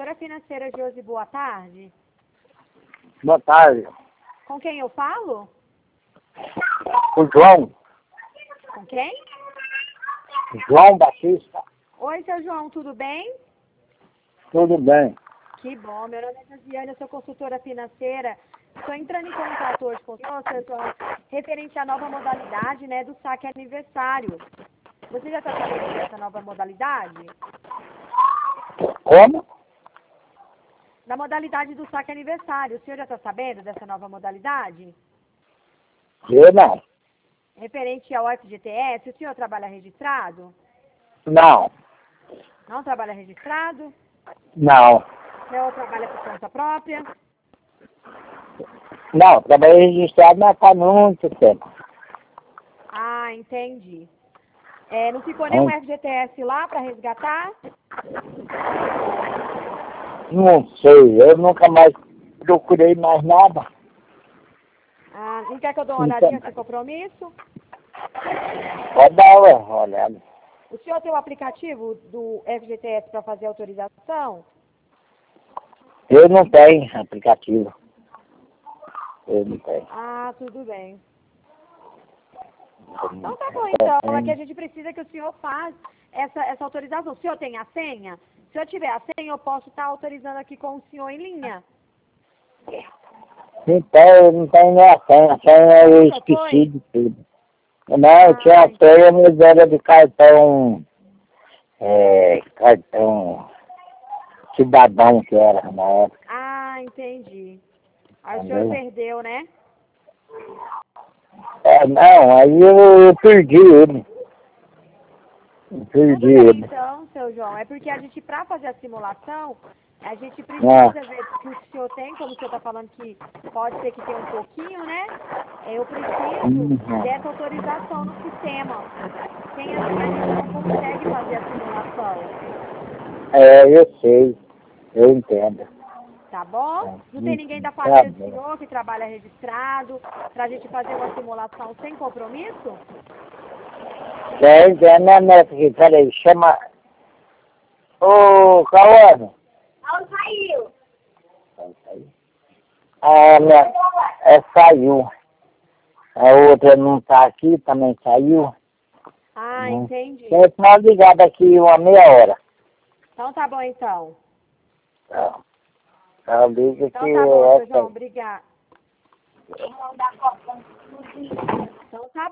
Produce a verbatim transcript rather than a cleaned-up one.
consultora financeira Josi, boa tarde. Boa tarde. Com quem eu falo? O João. Com quem? João Batista. Oi, seu João, tudo bem? Tudo bem. Que bom, meu nome é Josiane, eu sou consultora financeira. Estou entrando em contato hoje com o senhor, seu João, referente à nova modalidade, né, do saque aniversário. Você já está sabendo dessa nova modalidade? Como? Da modalidade do saque aniversário. O senhor já está sabendo dessa nova modalidade? Eu não. Referente ao F G T S, o senhor trabalha registrado? Não. Não trabalha registrado? Não. O senhor trabalha por conta própria? Não, trabalhei registrado, mas faz muito tempo. Ah, entendi. É, não ficou nenhum F G T S lá para resgatar? Não sei, eu nunca mais procurei mais nada. Ah, não quer que eu dê uma olhadinha sem compromisso? Pode dar uma olhada. O senhor tem o aplicativo do F G T S para fazer autorização? Eu não tenho aplicativo. Eu não tenho. Ah, tudo bem. Então tá bom, então. É que a gente precisa que o senhor faça essa, essa autorização. O senhor tem a senha? Se eu tiver a senha, eu posso estar autorizando aqui com o senhor em linha. Então, eu não tenho nem a senha. A senha eu Nunca esqueci foi? de tudo. Não, eu tinha a senha, mas era de cartão... É, cartão... cidadão que era na época. Ah, entendi. Aí o Entendeu? senhor perdeu, né? É, não, aí eu, eu perdi ele. Eu perdi Tudo bem, ele. então, seu João. É porque a gente, para fazer a simulação, a gente Ah. precisa ver se o senhor tem, como o senhor está falando que pode ser que tenha um pouquinho, né? Eu preciso Uhum. dessa autorização no sistema. Sem a, a gente não consegue fazer a simulação. É, eu sei. Eu entendo. Tá bom? Não tem ninguém da Tá família do bom. senhor que trabalha registrado para a gente fazer uma simulação sem compromisso? É, entendo, né, né? Porque, peraí, chama... Ô, Cauane. Ela saiu. Ah, minha... É, saiu. A outra não tá aqui, também saiu. Ah, Hum. entendi. Você pode ligar daqui uma meia hora. Então tá bom, então. Tá. Tá, liga Então que tá bom, eu seu João. Obrigada. Então tá